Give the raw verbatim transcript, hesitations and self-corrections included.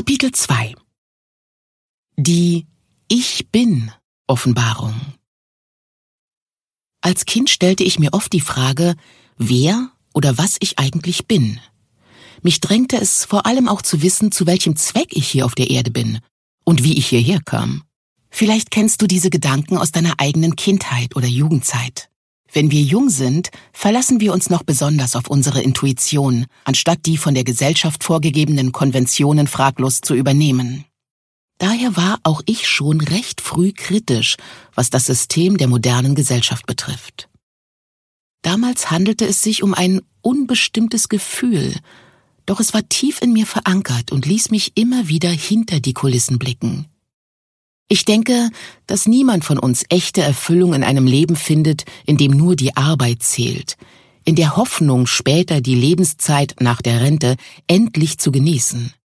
Kapitel zwei. Die Ich-Bin-Offenbarung. Als Kind stellte ich mir oft die Frage, wer oder was ich eigentlich bin. Mich drängte es vor allem auch zu wissen, zu welchem Zweck ich hier auf der Erde bin und wie ich hierher kam. Vielleicht kennst du diese Gedanken aus deiner eigenen Kindheit oder Jugendzeit. Wenn wir jung sind, verlassen wir uns noch besonders auf unsere Intuition, anstatt die von der Gesellschaft vorgegebenen Konventionen fraglos zu übernehmen. Daher war auch ich schon recht früh kritisch, was das System der modernen Gesellschaft betrifft. Damals handelte es sich um ein unbestimmtes Gefühl, doch es war tief in mir verankert und ließ mich immer wieder hinter die Kulissen blicken. Ich denke, dass niemand von uns echte Erfüllung in einem Leben findet, in dem nur die Arbeit zählt, in der Hoffnung, später die Lebenszeit nach der Rente endlich zu genießen.